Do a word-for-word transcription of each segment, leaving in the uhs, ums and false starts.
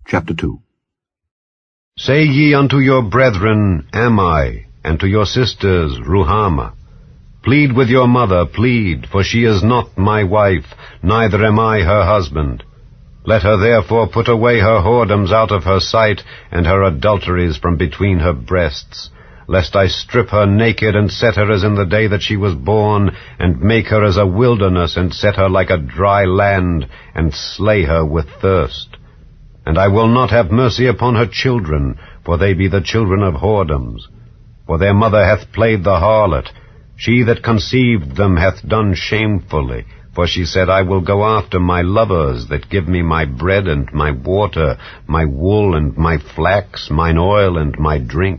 Chapter two. Say ye unto your brethren, Am I, and to your sisters, Ruhamah. Plead with your mother, plead, for she is not my wife, neither am I her husband. Let her therefore put away her whoredoms out of her sight, and her adulteries from between her breasts, lest I strip her naked, and set her as in the day that she was born, and make her as a wilderness, and set her like a dry land, and slay her with thirst. And I will not have mercy upon her children, for they be the children of whoredoms. For their mother hath played the harlot. She that conceived them hath done shamefully. For she said, I will go after my lovers that give me my bread and my water, my wool and my flax, mine oil and my drink.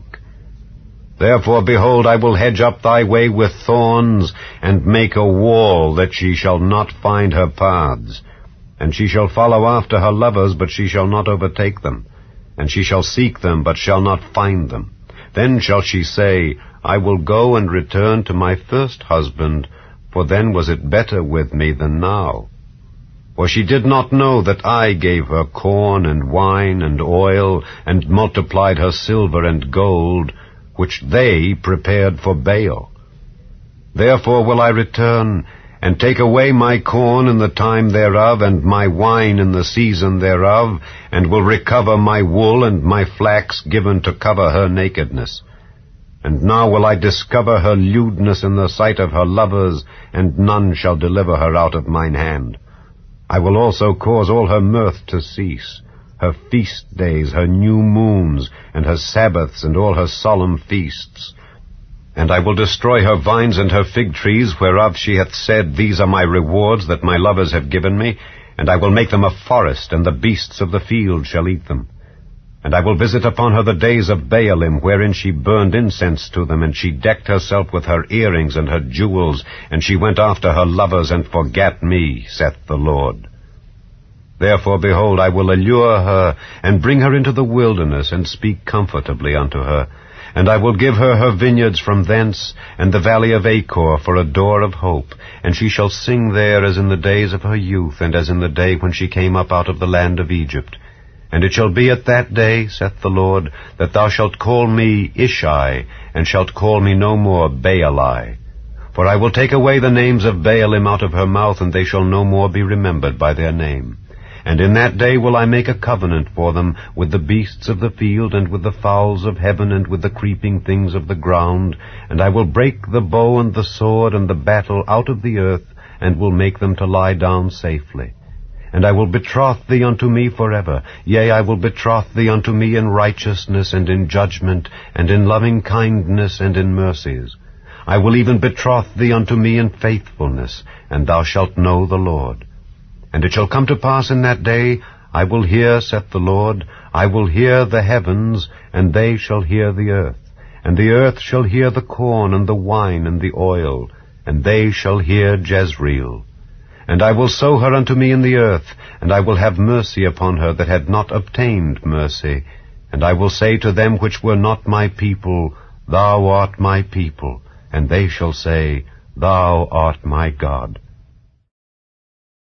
Therefore, behold, I will hedge up thy way with thorns, and make a wall that she shall not find her paths. And she shall follow after her lovers, but she shall not overtake them. And she shall seek them, but shall not find them. Then shall she say, I will go and return to my first husband, for then was it better with me than now. For she did not know that I gave her corn and wine and oil, and multiplied her silver and gold, which they prepared for Baal. Therefore will I return, and take away my corn in the time thereof, and my wine in the season thereof, and will recover my wool and my flax given to cover her nakedness. And now will I discover her lewdness in the sight of her lovers, and none shall deliver her out of mine hand. I will also cause all her mirth to cease, her feast days, her new moons, and her Sabbaths, and all her solemn feasts. And I will destroy her vines and her fig trees, whereof she hath said, These are my rewards that my lovers have given me, and I will make them a forest, and the beasts of the field shall eat them. And I will visit upon her the days of Baalim, wherein she burned incense to them, and she decked herself with her earrings and her jewels, and she went after her lovers, and forgat me, saith the Lord. Therefore, behold, I will allure her, and bring her into the wilderness, and speak comfortably unto her. And I will give her her vineyards from thence, and the valley of Achor for a door of hope. And she shall sing there as in the days of her youth, and as in the day when she came up out of the land of Egypt. And it shall be at that day, saith the Lord, that thou shalt call me Ishai, and shalt call me no more Baali. For I will take away the names of Baalim out of her mouth, and they shall no more be remembered by their name. And in that day will I make a covenant for them with the beasts of the field, and with the fowls of heaven, and with the creeping things of the ground. And I will break the bow and the sword and the battle out of the earth, and will make them to lie down safely. And I will betroth thee unto me forever. Yea, I will betroth thee unto me in righteousness, and in judgment, and in loving kindness, and in mercies. I will even betroth thee unto me in faithfulness, and thou shalt know the Lord. And it shall come to pass in that day, I will hear, saith the Lord, I will hear the heavens, and they shall hear the earth. And the earth shall hear the corn, and the wine, and the oil, and they shall hear Jezreel. And I will sow her unto me in the earth, and I will have mercy upon her that had not obtained mercy. And I will say to them which were not my people, Thou art my people. And they shall say, Thou art my God.